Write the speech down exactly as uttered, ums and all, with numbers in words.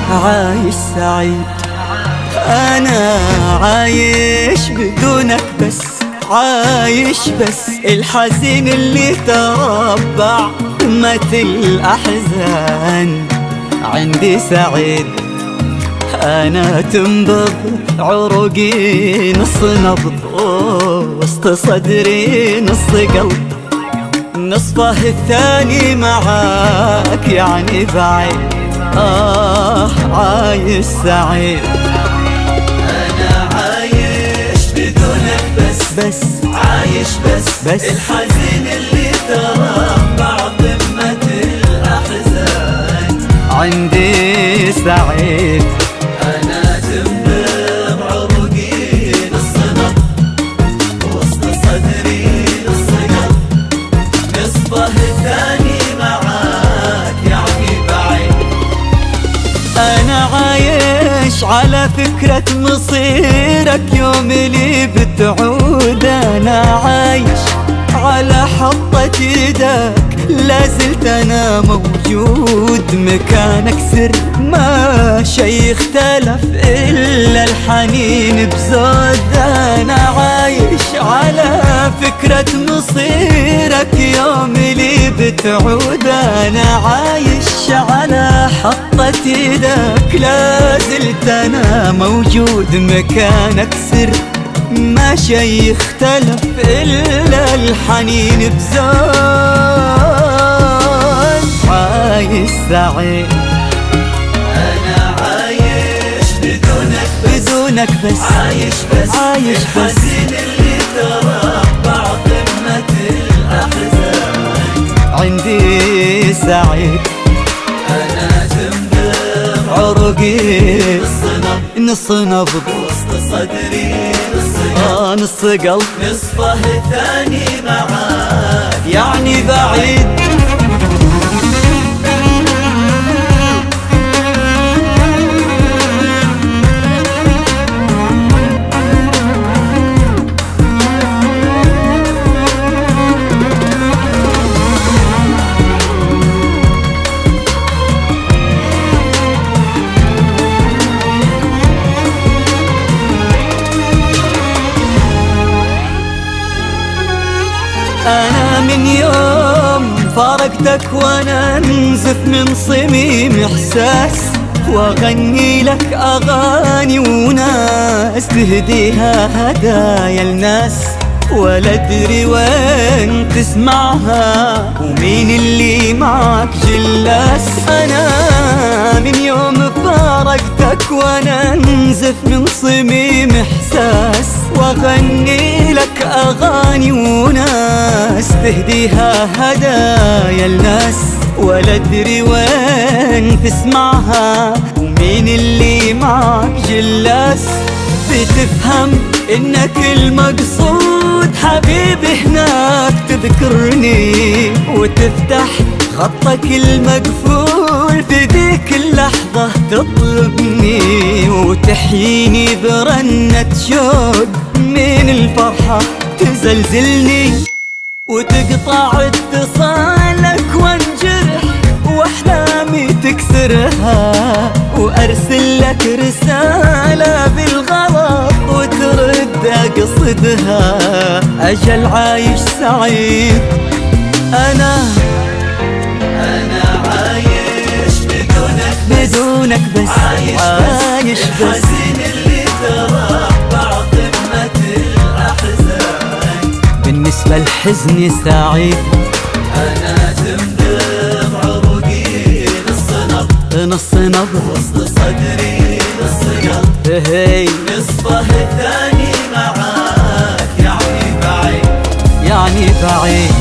عايش سعيد. أنا عايش بدونك بس، عايش بس الحزين اللي تربع مات الأحزان. عندي سعيد أنا تنبض عروقي نص نبض، وسط صدري نص قلب، نصفه الثاني معاك يعني بعيد. آه عايش سعيد. أنا عايش بدونك بس، بس عايش بس, بس الحزين اللي تربع ضمة الأحزان. عندي سعيد. أنا تنبض عروقي نص نبض، وسط صدري نص قلب، نصفه الثاني معاك يعني بعيد. أنا عايش على فكرة مصيرك يوم اللي بتعود. أنا عايش على حطة ايدك لازلت أنا موجود. مكانك سر ما شي اختلف إلا الحنين بزود. أنا عايش على فكرة مصيرك يوم اللي بتعود. أنا عايش على حطة ايدك لازلت أنا موجود. مكانك سر ما شي اختلف إلا الحنين بزود. عايش سعيد. أنا عايش بدونك بس، بدونك بس عايش بس عايش بس الحزين اللي تربع ضمة الأحزان. عندي سعيد. أنا تنبض عروقي نص نبض، نص نبض، وسط صدري نص آه قلب، نص قلب، نصفه الثاني معاك يعني بعيد. أنا من يوم فارقتك وأنا أنزف من صميم إحساس، وأغني لك أغاني وناس تهديها هدايا الناس، ولا أدري وين تسمعها ومين اللي معك جلاس. أنا من يوم فارقتك وأنا أنزف من صميم إحساس، وأغني لك أغاني وناس تهديها هدايا الناس، ولا أدري وين تسمعها ومين اللي معك جلاس. بتفهم إنك المقصود حبيبي هناك تذكرني، وتفتح خطك المقفول في ذيك اللحظة تطلبني، وتحييني برنة شوق من الفرحة تزلزلني، وتقطع اتصالك وانجرح واحلامي تكسرها، وارسل لك رسالة بالغلط وترد اقصدها. اجل عايش سعيد. انا أنا عايش بدونك بس، بدونك بس عايش, عايش بس بس الحزين اللي تربع ضمة الأحزان. بالنسبة لحزني سعيد. أنا تنبض عروقي نص نبض، نص نبض، وسط صدري نص قلب، هي نصفه الثاني معاك يعني بعيد. يعني بعيد.